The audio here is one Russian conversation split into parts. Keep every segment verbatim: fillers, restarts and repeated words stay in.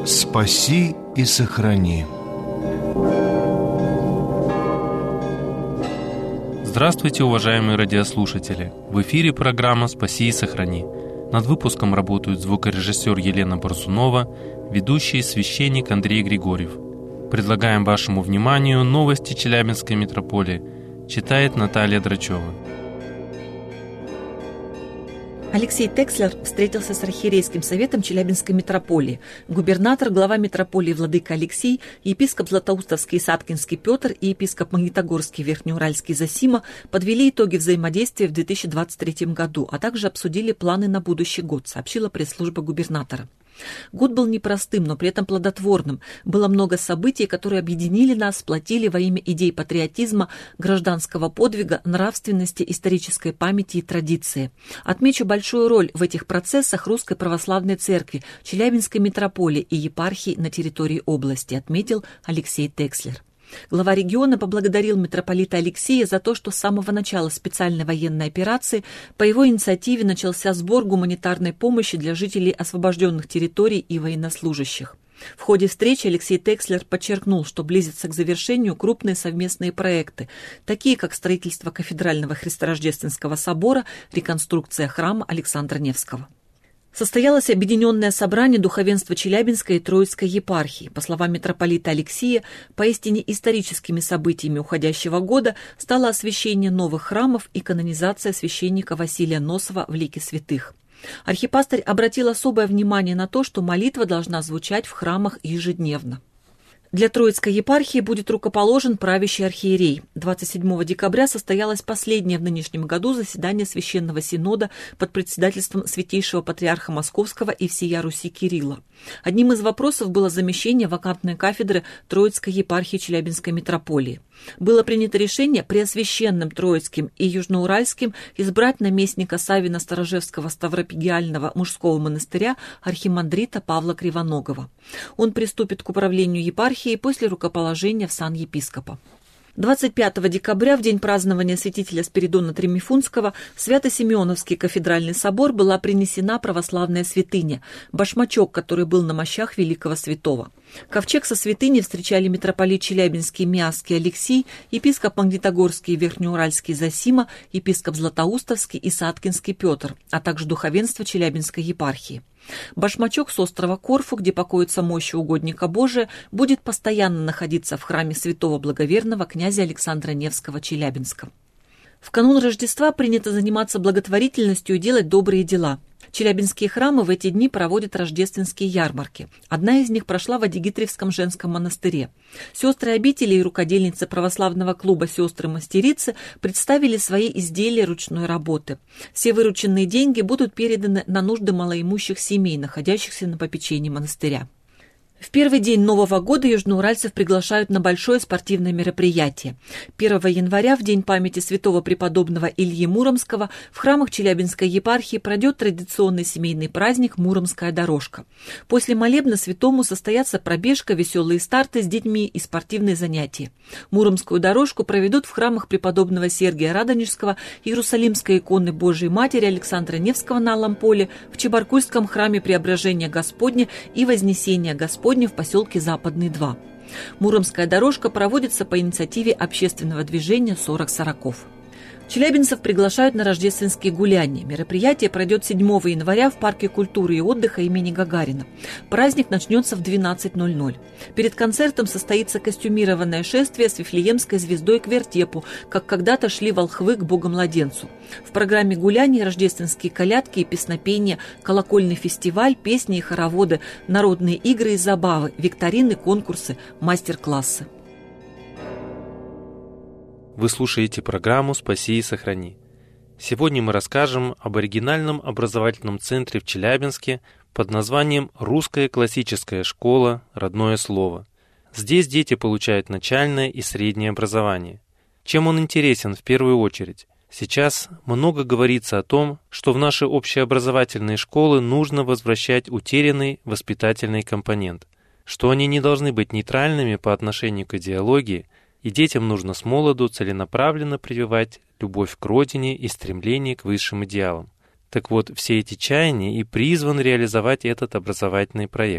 Спаси и сохрани. Здравствуйте, уважаемые радиослушатели! В эфире программа «Спаси и сохрани». Над выпуском работают звукорежиссер Елена Борзунова, ведущий священник Андрей Григорьев. Предлагаем вашему вниманию новости Челябинской митрополии. Читает Наталья Драчева. Алексей Текслер встретился с архиерейским советом Челябинской митрополии. Губернатор, глава митрополии владыка Алексей, епископ Златоустовский и Саткинский Петр и епископ Магнитогорский Верхнеуральский Зосима подвели итоги взаимодействия в две тысячи двадцать третьем году, а также обсудили планы на будущий год, сообщила пресс-служба губернатора. Год был непростым, но при этом плодотворным. Было много событий, которые объединили нас, сплотили во имя идей патриотизма, гражданского подвига, нравственности, исторической памяти и традиции. Отмечу большую роль в этих процессах Русской Православной Церкви, Челябинской митрополии и епархии на территории области, отметил Алексей Текслер. Глава региона поблагодарил митрополита Алексея за то, что с самого начала специальной военной операции по его инициативе начался сбор гуманитарной помощи для жителей освобожденных территорий и военнослужащих. В ходе встречи Алексей Текслер подчеркнул, что близятся к завершению крупные совместные проекты, такие как строительство кафедрального Христорождественского собора, реконструкция храма Александра Невского. Состоялось объединенное собрание духовенства Челябинской и Троицкой епархии. По словам митрополита Алексея, поистине историческими событиями уходящего года стало освящение новых храмов и канонизация священника Василия Носова в лике святых. Архипастырь обратил особое внимание на то, что молитва должна звучать в храмах ежедневно. Для Троицкой епархии будет рукоположен правящий архиерей. двадцать седьмого декабря состоялось последнее в нынешнем году заседание Священного Синода под председательством Святейшего Патриарха Московского и всея Руси Кирилла. Одним из вопросов было замещение вакантной кафедры Троицкой епархии Челябинской митрополии. Было принято решение Преосвященным Троицким и Южноуральским избрать наместника Савина Сторожевского Ставропигиального мужского монастыря архимандрита Павла Кривоногова. Он приступит к управлению епархией после рукоположения в сан епископа. двадцать пятого декабря, в день празднования святителя Спиридона Тремифунского, в Свято-Симеоновский кафедральный собор была принесена православная святыня – башмачок, который был на мощах великого святого. Ковчег со святыней встречали митрополит Челябинский Миасский Алексей, епископ Магнитогорский и Верхнеуральский Зосима, епископ Златоустовский и Саткинский Петр, а также духовенство Челябинской епархии. Башмачок с острова Корфу, где покоится мощи угодника Божия, будет постоянно находиться в храме святого благоверного князя Александра Невского Челябинска. В канун Рождества принято заниматься благотворительностью и делать добрые дела. Челябинские храмы в эти дни проводят рождественские ярмарки. Одна из них прошла в Адигитревском женском монастыре. Сестры обители и рукодельницы православного клуба «Сестры-мастерицы» представили свои изделия ручной работы. Все вырученные деньги будут переданы на нужды малоимущих семей, находящихся на попечении монастыря. В первый день Нового года южноуральцев приглашают на большое спортивное мероприятие. первого января, в день памяти святого преподобного Ильи Муромского, в храмах Челябинской епархии пройдет традиционный семейный праздник «Муромская дорожка». После молебна святому состоятся пробежка, веселые старты с детьми и спортивные занятия. Муромскую дорожку проведут в храмах преподобного Сергия Радонежского, Иерусалимской иконы Божией Матери Александра Невского на Алом поле, в Чебаркульском храме Преображения Господня и Вознесения Господня в поселке Западный два. Муромская дорожка проводится по инициативе общественного движения «сорок сороков». Челябинцев приглашают на рождественские гуляния. Мероприятие пройдет седьмого января в парке культуры и отдыха имени Гагарина. Праздник начнется в двенадцать ноль ноль. Перед концертом состоится костюмированное шествие с Вифлеемской звездой к вертепу, как когда-то шли волхвы к Богомладенцу. В программе гуляний рождественские колядки и песнопения, колокольный фестиваль, песни и хороводы, народные игры и забавы, викторины, конкурсы, мастер-классы. Вы слушаете программу «Спаси и сохрани». Сегодня мы расскажем об оригинальном образовательном центре в Челябинске под названием «Русская классическая школа. Родное слово». Здесь дети получают начальное и среднее образование. Чем он интересен в первую очередь? Сейчас много говорится о том, что в наши общеобразовательные школы нужно возвращать утерянный воспитательный компонент, что они не должны быть нейтральными по отношению к идеологии, и детям нужно с молоду целенаправленно прививать любовь к родине и стремление к высшим идеалам. Так вот, все эти чаяния и призваны реализовать этот образовательный проект.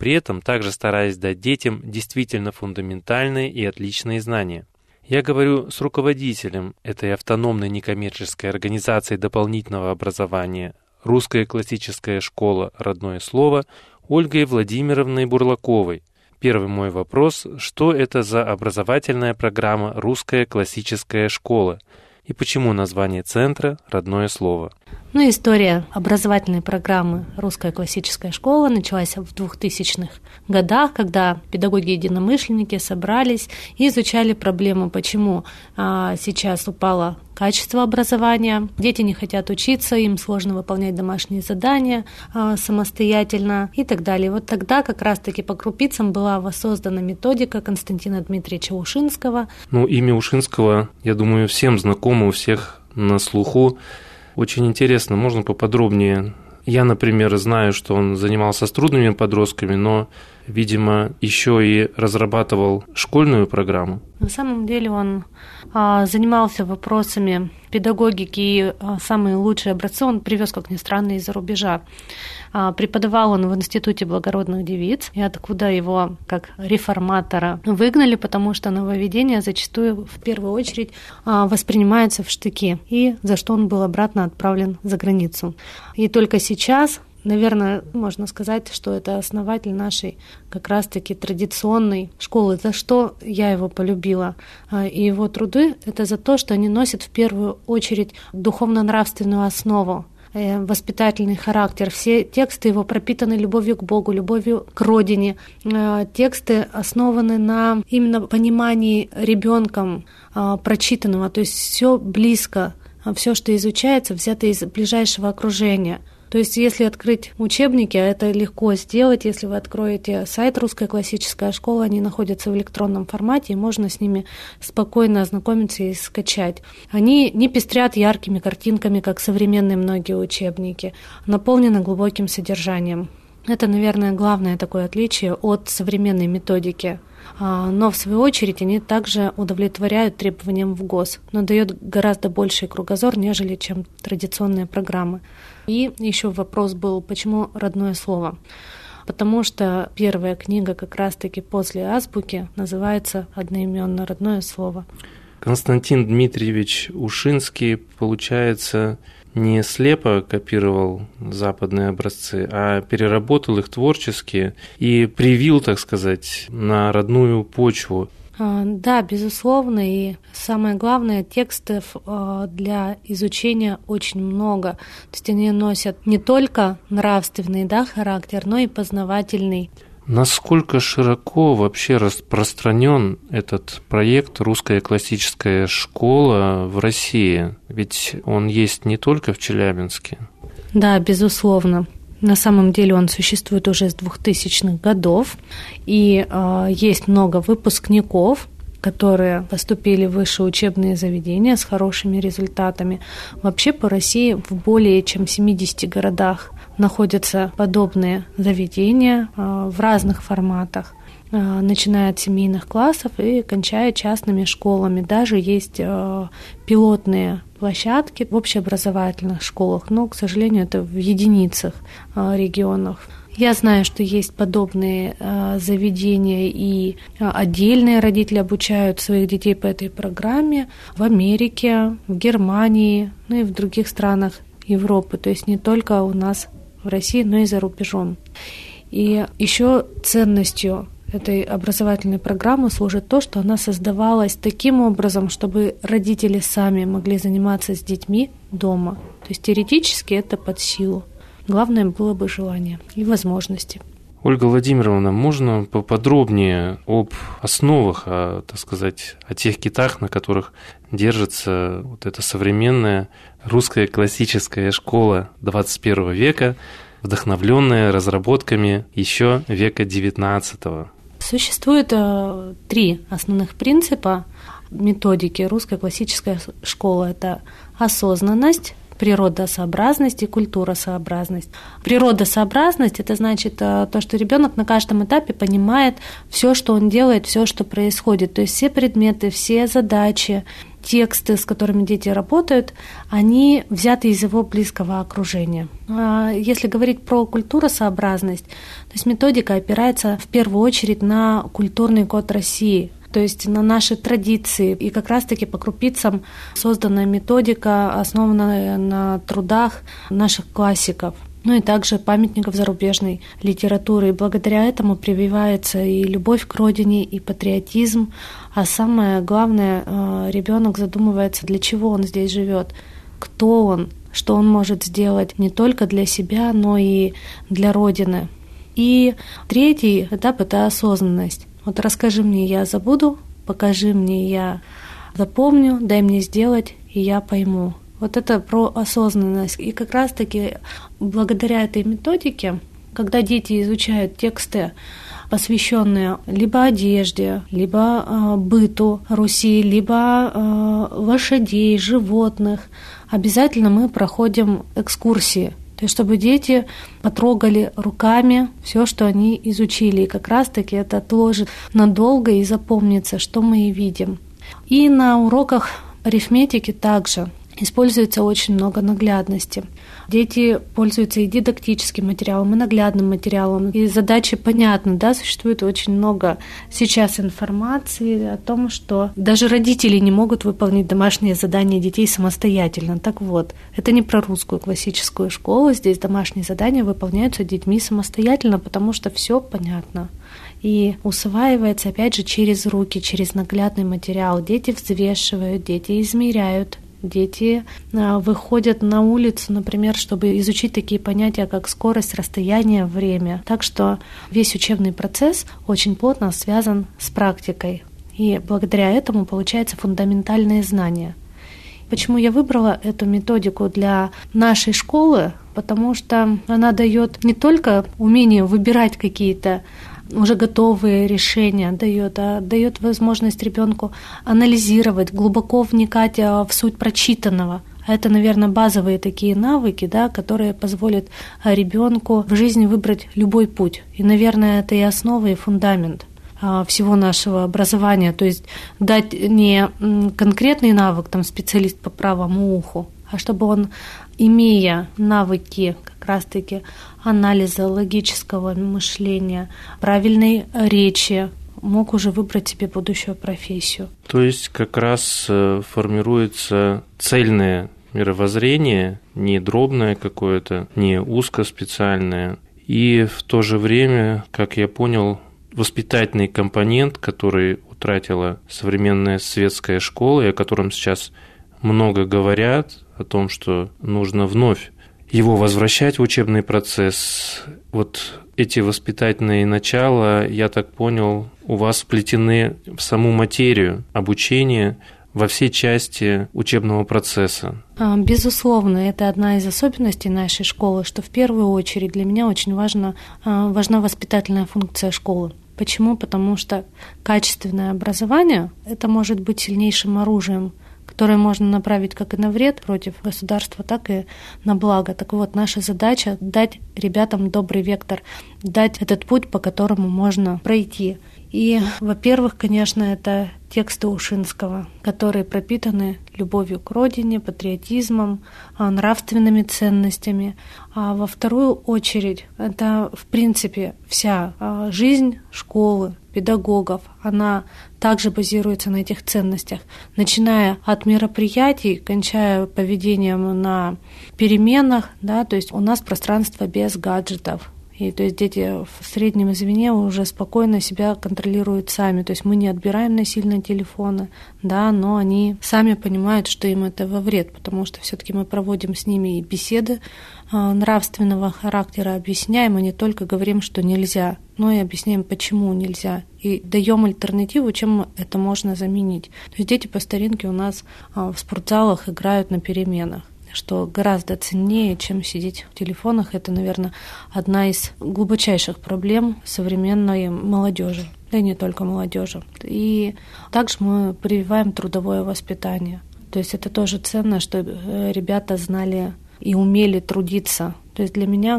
при этом также стараясь дать детям действительно фундаментальные и отличные знания. Я говорю с руководителем этой автономной некоммерческой организации дополнительного образования «Русская классическая школа. Родное слово» Ольгой Владимировной Бурлаковой. Первый мой вопрос: что это за образовательная программа «Русская классическая школа» и почему название центра «Родное слово»? Ну, история образовательной программы «Русская классическая школа» началась в двухтысячных годах, когда педагоги-единомышленники собрались и изучали проблему, почему а, сейчас упало качество образования, дети не хотят учиться, им сложно выполнять домашние задания а, самостоятельно и так далее. Вот тогда как раз-таки по крупицам была воссоздана методика Константина Дмитриевича Ушинского. Ну, имя Ушинского, я думаю, всем знакомо, у всех на слуху. Очень интересно, можно поподробнее? Я, например, знаю, что он занимался с трудными подростками, но, видимо, еще и разрабатывал школьную программу. На самом деле он а, занимался вопросами педагогики, и а, самые лучшие образцы он привез, как ни странно, из-за рубежа. А, преподавал он в Институте благородных девиц, и откуда его, как реформатора, выгнали, потому что нововведение зачастую в первую очередь а, воспринимается в штыки, и за что он был обратно отправлен за границу. И только сейчас, наверное, можно сказать, что это основатель нашей как раз-таки традиционной школы. За что я его полюбила? И его труды — это за то, что они носят в первую очередь духовно-нравственную основу, воспитательный характер. Все тексты его пропитаны любовью к Богу, любовью к родине. Тексты основаны на именно понимании ребенком прочитанного, то есть все близко, все, что изучается, взято из ближайшего окружения. То есть если открыть учебники, а это легко сделать, если вы откроете сайт «Русская классическая школа», они находятся в электронном формате, и можно с ними спокойно ознакомиться и скачать. Они не пестрят яркими картинками, как современные многие учебники, наполнены глубоким содержанием. Это, наверное, главное такое отличие от современной методики. Но, в свою очередь, они также удовлетворяют требованиям в ГОС, но дают гораздо больший кругозор, нежели чем традиционные программы. И еще вопрос был, почему родное слово? Потому что первая книга как раз-таки после азбуки называется одноименно «Родное слово». Константин Дмитриевич Ушинский, получается, не слепо копировал западные образцы, а переработал их творчески и привил, так сказать, на родную почву. Да, безусловно, и самое главное, текстов для изучения очень много. То есть они носят не только нравственный, да, характер, но и познавательный. Насколько широко вообще распространен этот проект «Русская классическая школа» в России? Ведь он есть не только в Челябинске. Да, безусловно. На самом деле он существует уже с двухтысячных годов, и э, есть много выпускников, которые поступили в высшие учебные заведения с хорошими результатами. Вообще по России в более чем семидесяти городах находятся подобные заведения э, в разных форматах, э, начиная от семейных классов и кончая частными школами. Даже есть э, пилотные площадки в общеобразовательных школах, но, к сожалению, это в единицах э, регионов. Я знаю, что есть подобные э, заведения, и э, отдельные родители обучают своих детей по этой программе в Америке, в Германии, ну и в других странах Европы. То есть не только у нас в России, но и за рубежом. И еще ценностью этой образовательной программы служит то, что она создавалась таким образом, чтобы родители сами могли заниматься с детьми дома. То есть теоретически это под силу. Главное было бы желание и возможности. Ольга Владимировна, можно поподробнее об основах, о, так сказать, о тех китах, на которых держится вот эта современная русская классическая школа двадцать первого века, вдохновленная разработками еще века девятнадцатого? Существует э, три основных принципа методики русской классической школы. Это осознанность, природосообразность и культуросообразность. Природосообразность — это значит то, что ребенок на каждом этапе понимает все, что он делает, все, что происходит. То есть все предметы, все задачи, тексты, с которыми дети работают, они взяты из его близкого окружения. Если говорить про культуросообразность, то есть методика опирается в первую очередь на культурный код России, то есть на наши традиции. И как раз-таки по крупицам созданная методика, основанная на трудах наших классиков. Ну и также памятников зарубежной литературы. И благодаря этому прививается и любовь к родине, и патриотизм. А самое главное, ребенок задумывается, для чего он здесь живет, кто он, что он может сделать не только для себя, но и для родины. И третий этап — это осознанность. Вот расскажи мне, я забуду, покажи мне, я запомню, дай мне сделать, и я пойму. Вот это про осознанность. И как раз-таки благодаря этой методике, когда дети изучают тексты, посвященные либо одежде, либо э, быту Руси, либо э, лошадей, животных, обязательно мы проходим экскурсии. То есть чтобы дети потрогали руками все, что они изучили. И как раз-таки это отложит надолго и запомнится, что мы и видим. И на уроках арифметики также используется очень много наглядности. Дети пользуются и дидактическим материалом, и наглядным материалом. И задачи понятны, да, существует очень много сейчас информации о том, что даже родители не могут выполнить домашние задания детей самостоятельно. Так вот, это не про русскую классическую школу, здесь домашние задания выполняются детьми самостоятельно, потому что все понятно. И усваивается, опять же, через руки, через наглядный материал. Дети взвешивают, дети измеряют. Дети выходят на улицу, например, чтобы изучить такие понятия, как скорость, расстояние, время. Так что весь учебный процесс очень плотно связан с практикой. И благодаря этому получается фундаментальные знания. Почему я выбрала эту методику для нашей школы? Потому что она дает не только умение выбирать какие-то уже готовые решения, дает, а дает возможность ребенку анализировать, глубоко вникать в суть прочитанного. А это, наверное, базовые такие навыки, да, которые позволят ребенку в жизни выбрать любой путь. И, наверное, это и основа, и фундамент всего нашего образования. То есть дать не конкретный навык, там, специалист по правому уху, а чтобы он, имея навыки как раз-таки анализа, логического мышления, правильной речи, мог уже выбрать себе будущую профессию. То есть как раз формируется цельное мировоззрение, не дробное какое-то, не узкоспециальное, и в то же время, как я понял, воспитательный компонент, который утратила современная светская школа, и о котором сейчас много говорят, о том, что нужно вновь его возвращать в учебный процесс. Вот эти воспитательные начала, я так понял, у вас вплетены в саму материю обучения во всей части учебного процесса. Безусловно, это одна из особенностей нашей школы, что в первую очередь для меня очень важна, важна воспитательная функция школы. Почему? Потому что качественное образование – это может быть сильнейшим оружием, которое можно направить как и на вред против государства, так и на благо. Так вот, наша задача — дать ребятам добрый вектор, дать этот путь, по которому можно пройти. И, во-первых, конечно, это тексты Ушинского, которые пропитаны любовью к родине, патриотизмом, нравственными ценностями. А во вторую очередь, это, в принципе, вся жизнь школы, педагогов, она также базируется на этих ценностях, начиная от мероприятий, кончая поведением на переменах, да, то есть у нас пространство без гаджетов. И то есть дети в среднем звене уже спокойно себя контролируют сами. То есть мы не отбираем насильно телефоны, да, но они сами понимают, что им это во вред, потому что все-таки мы проводим с ними и беседы нравственного характера, объясняем, а не только говорим, что нельзя, но и объясняем, почему нельзя, и даем альтернативу, чем это можно заменить. То есть дети по старинке у нас в спортзалах играют на переменах, что гораздо ценнее, чем сидеть в телефонах. Это, наверное, одна из глубочайших проблем современной молодежи, да и не только молодежи. И также мы прививаем трудовое воспитание. То есть это тоже ценно, что ребята знали и умели трудиться. То есть для меня,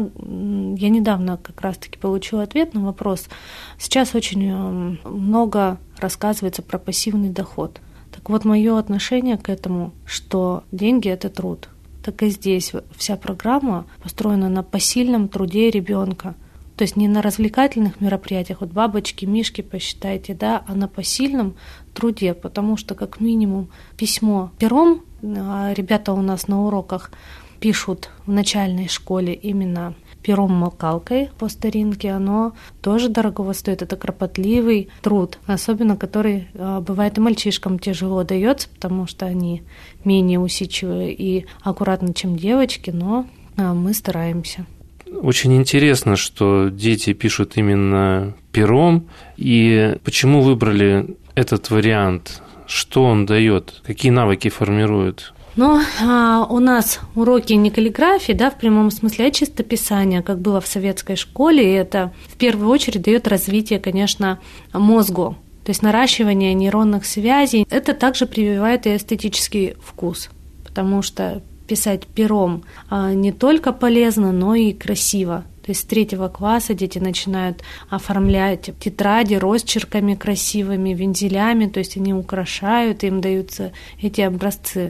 я недавно как раз-таки получила ответ на вопрос. Сейчас очень много рассказывается про пассивный доход. Так Так вот, мое отношение к этому, что деньги — это труд. Так и здесь вся программа построена на посильном труде ребенка. То есть не на развлекательных мероприятиях, вот бабочки, мишки, посчитайте, да, а на посильном труде, потому что как минимум письмо пером, ребята у нас на уроках пишут в начальной школе именно пером-макалкой по старинке, оно тоже дорого стоит. Это кропотливый труд, особенно который бывает и мальчишкам тяжело дается, потому что они менее усидчивые и аккуратны, чем девочки, но мы стараемся. Очень интересно, что дети пишут именно пером. И почему выбрали этот вариант? Что он дает? Какие навыки формирует? Но а, у нас уроки не каллиграфии, да, в прямом смысле, а чистописания, как было в советской школе. И это в первую очередь дает развитие, конечно, мозгу. То есть наращивание нейронных связей. Это также прививает и эстетический вкус, потому что писать пером не только полезно, но и красиво. То есть с третьего класса дети начинают оформлять тетради росчерками красивыми, вензелями, то есть они украшают, им даются эти образцы.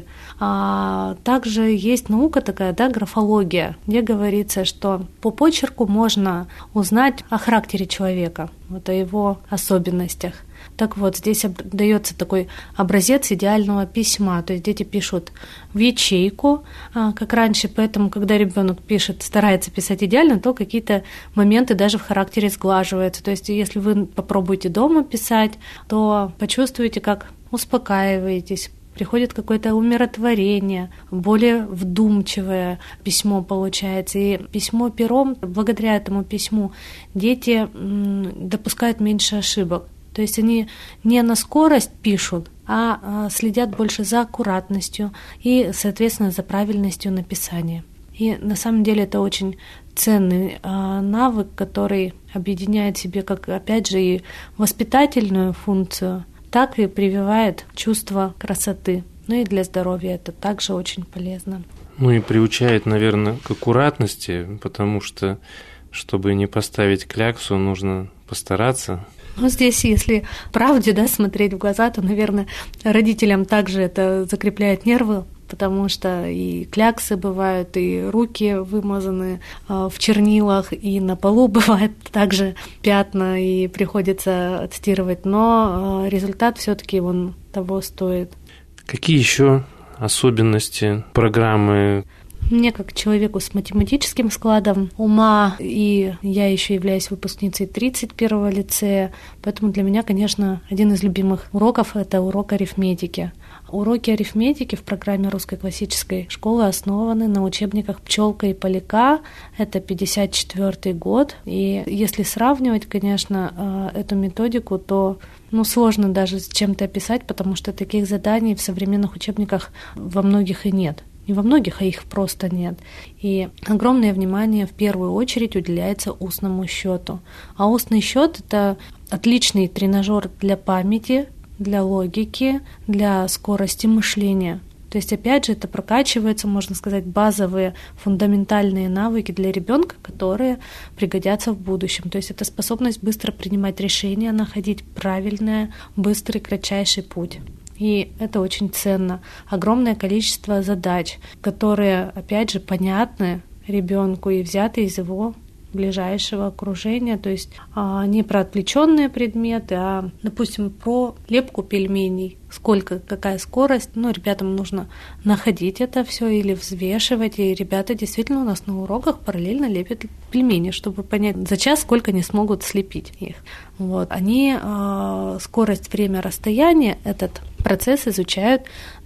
А также есть наука такая, да, графология, где говорится, что по почерку можно узнать о характере человека, вот о его особенностях. Так вот, здесь дается такой образец идеального письма. То есть дети пишут в ячейку, как раньше, поэтому, когда ребенок пишет, старается писать идеально, то какие-то моменты даже в характере сглаживаются. То есть если вы попробуете дома писать, то почувствуете, как успокаиваетесь, приходит какое-то умиротворение, более вдумчивое письмо получается. И письмо пером, благодаря этому письму, дети допускают меньше ошибок. То есть они не на скорость пишут, а следят больше за аккуратностью и, соответственно, за правильностью написания. И на самом деле это очень ценный навык, который объединяет в себе как, опять же, и воспитательную функцию, так и прививает чувство красоты. Ну и для здоровья это также очень полезно. Ну и приучает, наверное, к аккуратности, потому что, чтобы не поставить кляксу, нужно постараться. Ну, здесь, если правде, да, смотреть в глаза, то, наверное, родителям также это закрепляет нервы, потому что и кляксы бывают, и руки вымазаны в чернилах, и на полу бывает также пятна, и приходится отстирывать, но результат все-таки он того стоит. Какие еще особенности программы? Мне, как человеку с математическим складом ума, и я еще являюсь выпускницей тридцать первого лицея, поэтому для меня, конечно, один из любимых уроков — это урок арифметики. Уроки арифметики в программе русской классической школы основаны на учебниках «Пчелка и Поляка». Это пятьдесят четвёртый год. И если сравнивать, конечно, эту методику, то ну, сложно даже с чем-то описать, потому что таких заданий в современных учебниках во многих и нет. Не во многих, а их просто нет. И огромное внимание в первую очередь уделяется устному счету. А устный счет — это отличный тренажер для памяти, для логики, для скорости мышления. То есть, опять же, это прокачивается, можно сказать, базовые фундаментальные навыки для ребенка, которые пригодятся в будущем. То есть это способность быстро принимать решения, находить правильный, быстрый, кратчайший путь. И это очень ценно. Огромное количество задач, которые, опять же, понятны ребенку и взяты из его ближайшего окружения, то есть а, не про отвлеченные предметы, а, допустим, про лепку пельменей. Сколько, какая скорость, ну, ребятам нужно находить это все или взвешивать, и ребята действительно у нас на уроках параллельно лепят пельмени, чтобы понять, за час сколько они смогут слепить их. Вот. Они а, скорость, время, расстояние, этот процесс изучают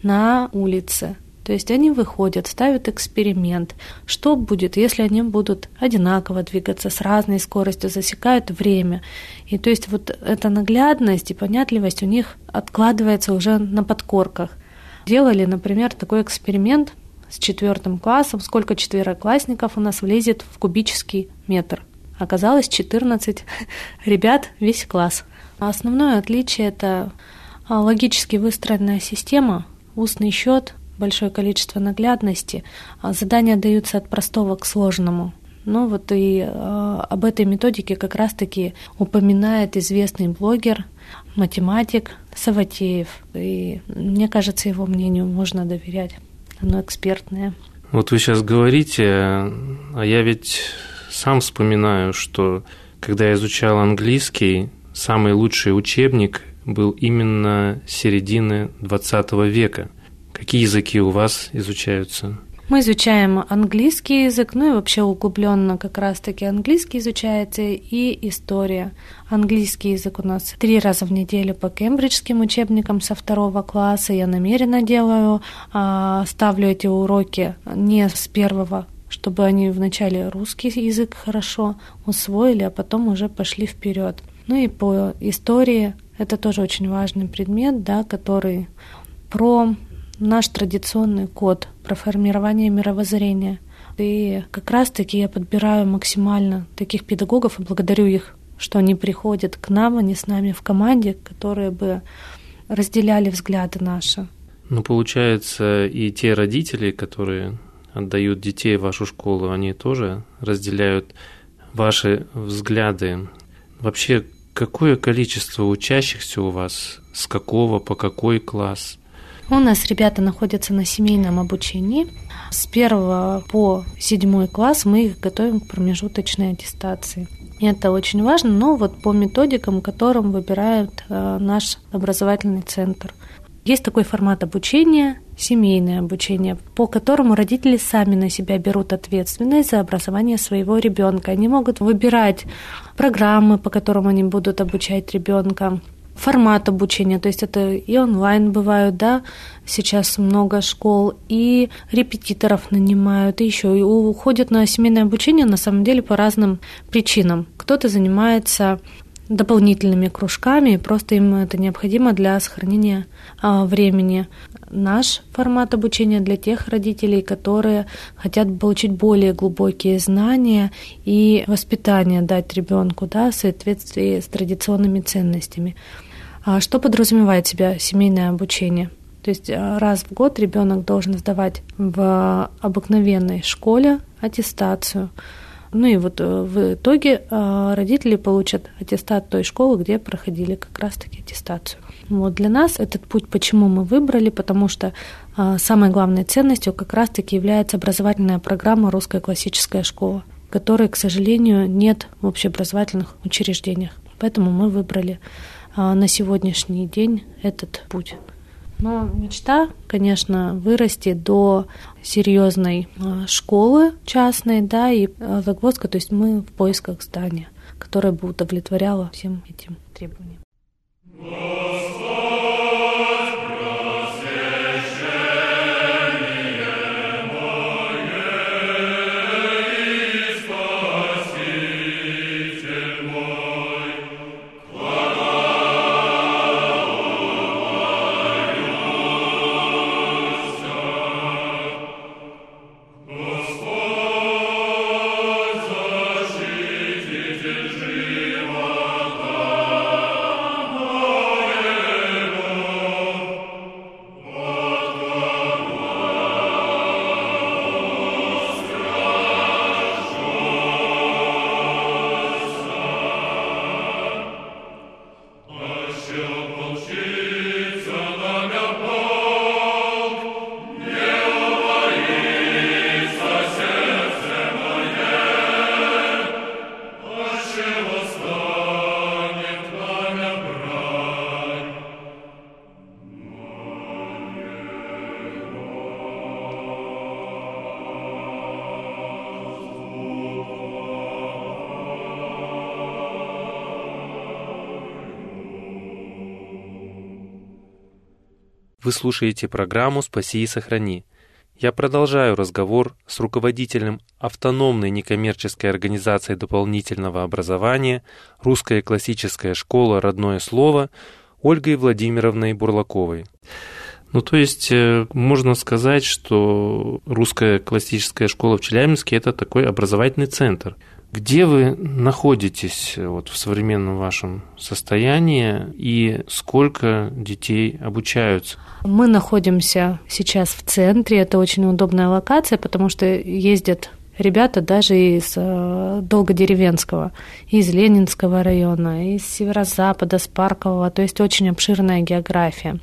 на улице. То есть они выходят, ставят эксперимент. Что будет, если они будут одинаково двигаться с разной скоростью, засекают время. И то есть вот эта наглядность и понятливость у них откладывается уже на подкорках. Делали, например, такой эксперимент с четвертым классом, сколько четвероклассников у нас влезет в кубический метр. Оказалось четырнадцать ребят, весь класс. А основное отличие — это логически выстроенная система, устный счет, большое количество наглядности. Задания даются от простого к сложному. Ну вот и э, об этой методике как раз-таки упоминает известный блогер, математик Саватеев. И мне кажется, его мнению можно доверять. Оно экспертное. Вот вы сейчас говорите, а я ведь сам вспоминаю, что когда я изучал английский, самый лучший учебник был именно середины двадцатого века. Какие языки у вас изучаются? Мы изучаем английский язык, ну и вообще углубленно как раз-таки английский изучается и история. Английский язык у нас три раза в неделю по кембриджским учебникам со второго класса. Я намеренно делаю, ставлю эти уроки не с первого, чтобы они вначале русский язык хорошо усвоили, а потом уже пошли вперед. Ну и по истории это тоже очень важный предмет, да, который про наш традиционный код, про формирование мировоззрения. И как раз-таки я подбираю максимально таких педагогов и благодарю их, что они приходят к нам, они с нами в команде, которые бы разделяли взгляды наши. Ну, получается, и те родители, которые отдают детей в вашу школу, они тоже разделяют ваши взгляды. Вообще, какое количество учащихся у вас? С какого по какой класс? У нас ребята находятся на семейном обучении. С первого по седьмой класс мы их готовим к промежуточной аттестации. И это очень важно, но вот по методикам, которым выбирает наш образовательный центр. Есть такой формат обучения, семейное обучение, по которому родители сами на себя берут ответственность за образование своего ребенка. Они могут выбирать программы, по которым они будут обучать ребенка, формат обучения, то есть это и онлайн бывают, да, сейчас много школ, и репетиторов нанимают, и еще и уходят на семейное обучение на самом деле по разным причинам. Кто-то занимается дополнительными кружками, просто им это необходимо для сохранения а, времени. Наш формат обучения для тех родителей, которые хотят получить более глубокие знания и воспитание дать ребенку, да, в соответствии с традиционными ценностями. А что подразумевает себя семейное обучение? То есть раз в год ребенок должен сдавать в обыкновенной школе аттестацию. Ну и вот в итоге родители получат аттестат той школы, где проходили как раз-таки аттестацию. Вот для нас этот путь, почему мы выбрали, потому что самой главной ценностью как раз-таки является образовательная программа «Русская классическая школа», которой, к сожалению, нет в общеобразовательных учреждениях. Поэтому мы выбрали на сегодняшний день этот путь. Но мечта, конечно, вырасти до серьезной школы частной, да, и загвоздка, то есть мы в поисках здания, которое бы удовлетворяло всем этим требованиям. Вы слушаете программу «Спаси и сохрани». Я продолжаю разговор с руководителем автономной некоммерческой организации дополнительного образования «Русская классическая школа. Родное слово» Ольгой Владимировной Бурлаковой. Ну, то есть, можно сказать, что Русская классическая школа в Челябинске – это такой образовательный центр. Где вы находитесь вот, в современном вашем состоянии и сколько детей обучаются? Мы находимся сейчас в центре, это очень удобная локация, потому что ездят ребята даже из Долгодеревенского, из Ленинского района, из Северо-Запада, с Паркового, то есть очень обширная география.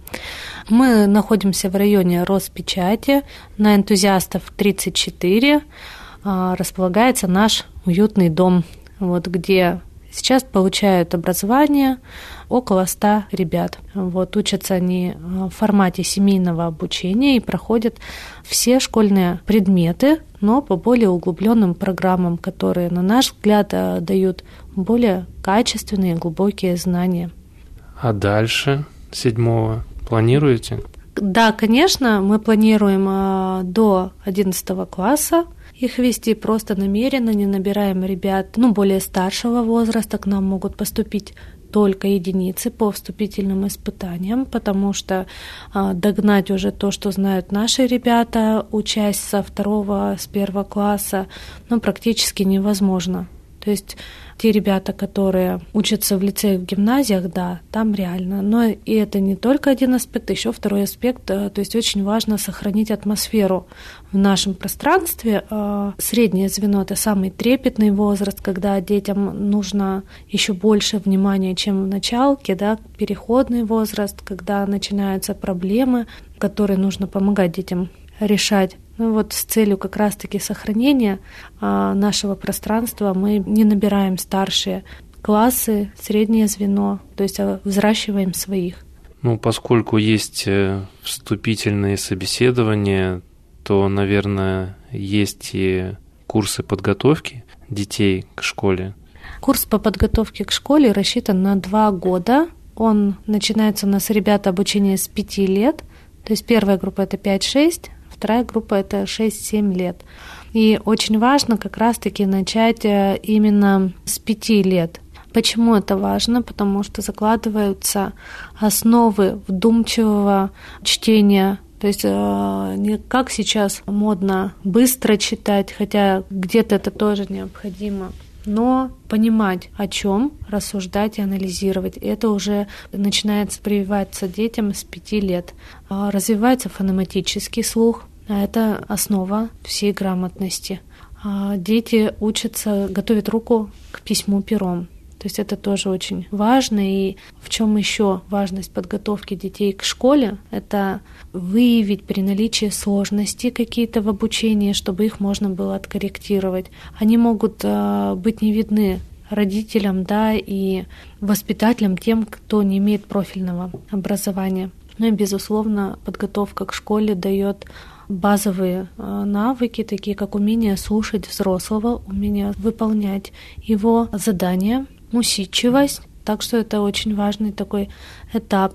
Мы находимся в районе Роспечати, на Энтузиастов тридцать четыре располагается наш уютный дом, вот, где сейчас получают образование около ста ребят. Вот, учатся они в формате семейного обучения и проходят все школьные предметы, но по более углубленным программам, которые, на наш взгляд, дают более качественные и глубокие знания. А дальше, седьмого, планируете? Да, конечно, мы планируем до одиннадцатого класса их вести, просто намеренно не набираем ребят, ну, более старшего возраста, к нам могут поступить только единицы по вступительным испытаниям, потому что а, догнать уже то, что знают наши ребята, учась со второго, с первого класса, ну, практически невозможно. То есть те ребята, которые учатся в лицеях, в гимназиях, да, там реально. Но и это не только один аспект, еще второй аспект. То есть очень важно сохранить атмосферу в нашем пространстве. Среднее звено – это самый трепетный возраст, когда детям нужно еще больше внимания, чем в началке, да, переходный возраст, когда начинаются проблемы, которые нужно помогать детям решать. Ну вот с целью как раз-таки сохранения а, нашего пространства мы не набираем старшие классы, среднее звено, то есть взращиваем своих. Ну, поскольку есть вступительные собеседования, то, наверное, есть и курсы подготовки детей к школе. Курс по подготовке к школе рассчитан на два года. Он начинается у нас, ребята, обучение с пяти лет, то есть первая группа – это пять-шесть, вторая группа – это шесть-семь лет. И очень важно как раз-таки начать именно с пяти лет. Почему это важно? Потому что закладываются основы вдумчивого чтения. То есть не как сейчас модно быстро читать, хотя где-то это тоже необходимо, но понимать, о чем рассуждать и анализировать. Это уже начинает прививаться детям с пяти лет. Развивается фонематический слух. Это основа всей грамотности. Дети учатся, готовят руку к письму пером. То есть это тоже очень важно. И в чем еще важность подготовки детей к школе? Это выявить при наличии сложностей какие-то в обучении, чтобы их можно было откорректировать. Они могут быть не видны родителям, да, и воспитателям, тем, кто не имеет профильного образования. Ну и, безусловно, подготовка к школе дает базовые навыки, такие как умение слушать взрослого, умение выполнять его задания, усидчивость. Так что это очень важный такой этап.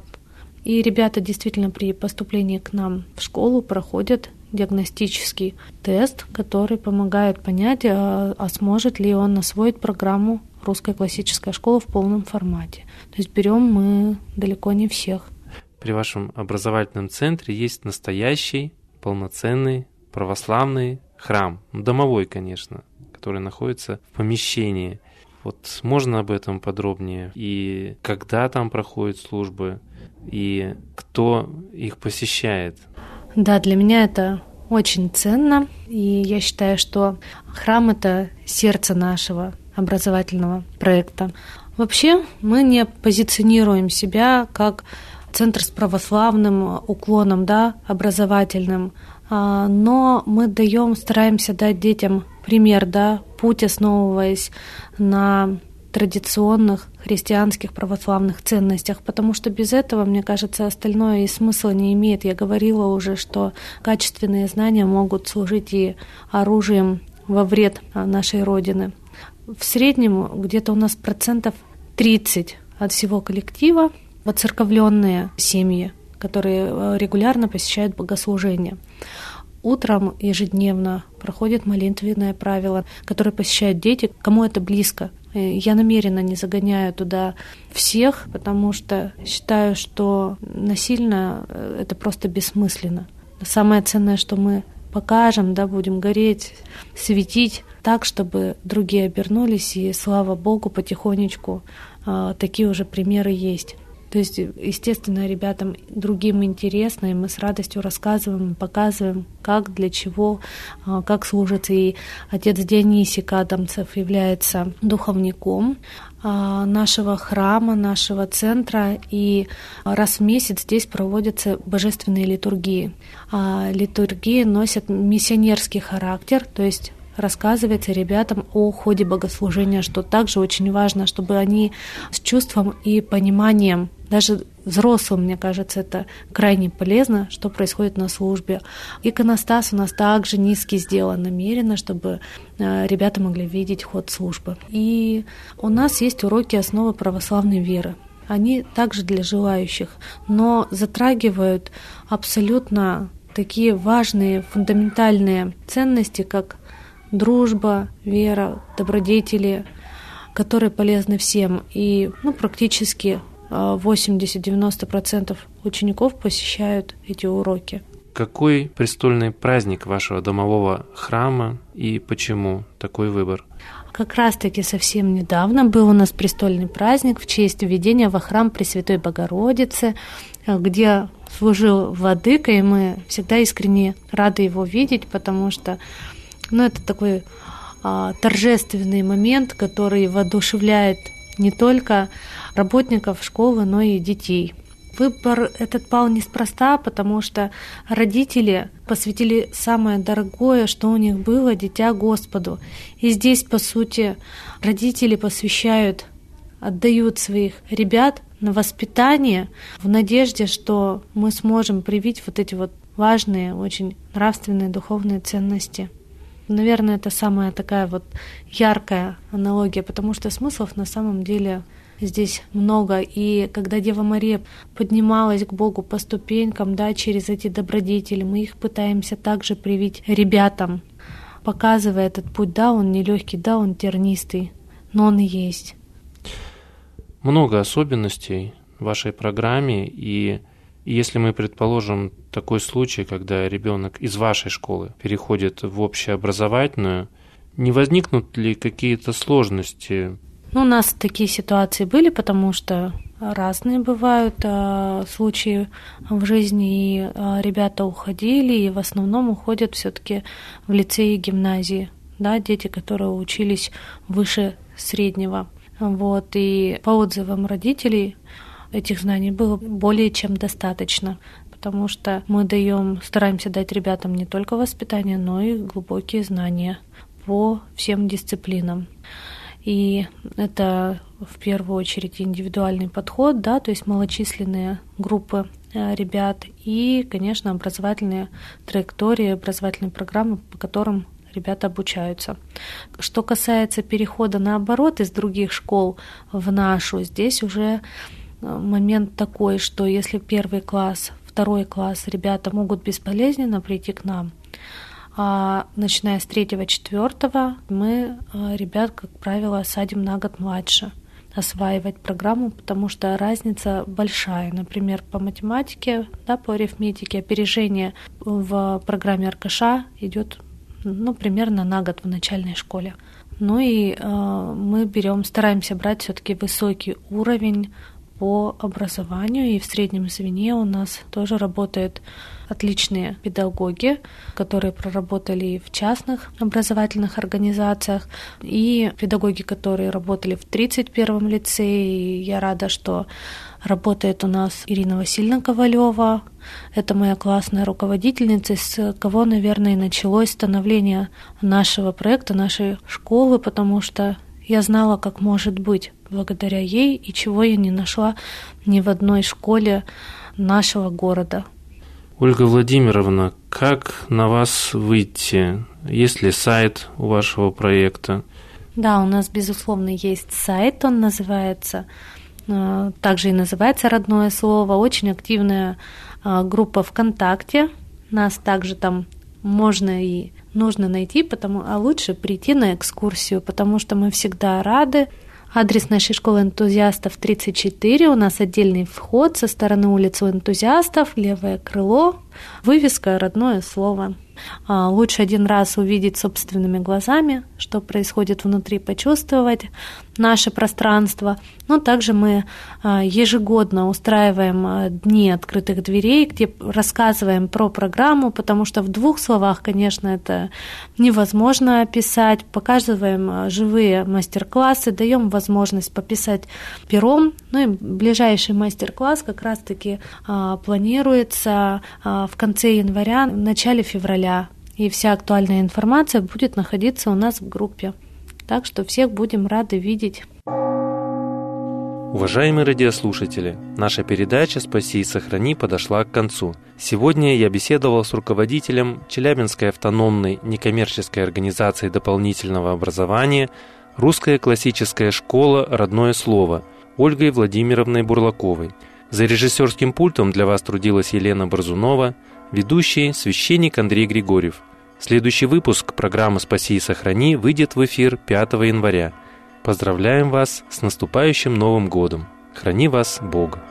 И ребята действительно при поступлении к нам в школу проходят диагностический тест, который помогает понять, а, а сможет ли он освоить программу «Русская классическая школа» в полном формате. То есть берем мы далеко не всех. При вашем образовательном центре есть настоящий, полноценный православный храм, домовой, конечно, который находится в помещении. Вот можно об этом подробнее? И когда там проходят службы? И кто их посещает? Да, для меня это очень ценно. И я считаю, что храм — это сердце нашего образовательного проекта. Вообще мы не позиционируем себя как центр с православным уклоном, да, образовательным, но мы даем, стараемся дать детям пример, да, путь, основываясь на традиционных христианских православных ценностях, потому что без этого, мне кажется, остальное и смысла не имеет. Я говорила уже, что качественные знания могут служить и оружием во вред нашей Родины. В среднем где-то у нас процентов тридцать от всего коллектива воцерковленные семьи, которые регулярно посещают богослужения. Утром ежедневно проходит молитвенное правило, которое посещают дети, кому это близко. Я намеренно не загоняю туда всех, потому что считаю, что насильно это просто бессмысленно. Самое ценное, что мы покажем, да, будем гореть, светить так, чтобы другие обернулись, и слава Богу, потихонечку такие уже примеры есть. То есть, естественно, ребятам другим интересно, и мы с радостью рассказываем, показываем, как, для чего, как служится. И отец Дионисий Адамцев является духовником нашего храма, нашего центра, и раз в месяц здесь проводятся божественные литургии. Литургии носят миссионерский характер, то есть рассказывается ребятам о ходе богослужения, что также очень важно, чтобы они с чувством и пониманием, даже взрослым, мне кажется, это крайне полезно, что происходит на службе. Иконостас у нас также низкий сделан намеренно, чтобы ребята могли видеть ход службы. И у нас есть уроки основы православной веры. Они также для желающих, но затрагивают абсолютно такие важные, фундаментальные ценности, как дружба, вера, добродетели, которые полезны всем. И ну, практически восемьдесят-девяносто процентов учеников посещают эти уроки. Какой престольный праздник вашего домового храма и почему такой выбор? Как раз-таки совсем недавно был у нас престольный праздник в честь введения во храм Пресвятой Богородицы, где служил владыка, и мы всегда искренне рады его видеть, потому что ну, это такой а, торжественный момент, который воодушевляет не только работников школы, но и детей. Выбор этот пал неспроста, потому что родители посвятили самое дорогое, что у них было, дитя Господу. И здесь, по сути, родители посвящают, отдают своих ребят на воспитание в надежде, что мы сможем привить вот эти вот важные, очень нравственные, духовные ценности. Наверное, это самая такая вот яркая аналогия, потому что смыслов на самом деле здесь много. И когда Дева Мария поднималась к Богу по ступенькам, да, через эти добродетели, мы их пытаемся также привить ребятам, показывая этот путь. Да, он нелегкий, да, он тернистый, но он и есть. Много особенностей в вашей программе, и если мы предположим такой случай, когда ребенок из вашей школы переходит в общеобразовательную, не возникнут ли какие-то сложности? Ну, у нас такие ситуации были, потому что разные бывают э, случаи в жизни, и э, ребята уходили, и в основном уходят все-таки в лицеи и гимназии, да, дети, которые учились выше среднего. Вот, и по отзывам родителей этих знаний было более чем достаточно, потому что мы даем, стараемся дать ребятам не только воспитание, но и глубокие знания по всем дисциплинам. И это в первую очередь индивидуальный подход, да, то есть малочисленные группы ребят и, конечно, образовательные траектории, образовательные программы, по которым ребята обучаются. Что касается перехода наоборот из других школ в нашу, здесь уже момент такой, что если первый класс, второй класс ребята могут безболезненно прийти к нам, а начиная с третьего, четвертого мы ребят, как правило, садим на год младше осваивать программу, потому что разница большая. Например, по математике, да, по арифметике опережение в программе эр ка ша идет ну, примерно на год в начальной школе. Ну и э, мы берем, стараемся брать все-таки высокий уровень по образованию, и в среднем звене у нас тоже работают отличные педагоги, которые проработали и в частных образовательных организациях, и педагоги, которые работали в тридцать первом лицее. И я рада, что работает у нас Ирина Васильевна Ковалева. Это моя классная руководительница, с кого, наверное, и началось становление нашего проекта, нашей школы, потому что я знала, как может быть благодаря ей, и чего я не нашла ни в одной школе нашего города. Ольга Владимировна, как на вас выйти? Есть ли сайт у вашего проекта? Да, у нас, безусловно, есть сайт, он называется, также и называется «Родное слово». Очень активная группа ВКонтакте. Нас также там можно и нужно найти, потому, а лучше прийти на экскурсию, потому что мы всегда рады. Адрес нашей школы энтузиастов тридцать четыре, у нас отдельный вход со стороны улицы энтузиастов, левое крыло, Вывеска «Родное слово». Лучше один раз увидеть собственными глазами, что происходит внутри, почувствовать наше пространство. Но также мы ежегодно устраиваем дни открытых дверей, где рассказываем про программу, потому что в двух словах, конечно, это невозможно описать. Показываем живые мастер-классы, даем возможность пописать пером. Ну и ближайший мастер-класс как раз-таки планируется в конце января, в начале февраля. И вся актуальная информация будет находиться у нас в группе. Так что всех будем рады видеть. Уважаемые радиослушатели, наша передача «Спаси и сохрани» подошла к концу. Сегодня я беседовал с руководителем Челябинской автономной некоммерческой организации дополнительного образования «Русская классическая школа. Родное слово» Ольгой Владимировной Бурлаковой. За режиссерским пультом для вас трудилась Елена Борзунова, ведущий священник Андрей Григорьев. Следующий выпуск программы «Спаси и сохрани» выйдет в эфир пятого января. Поздравляем вас с наступающим Новым годом! Храни вас Бог!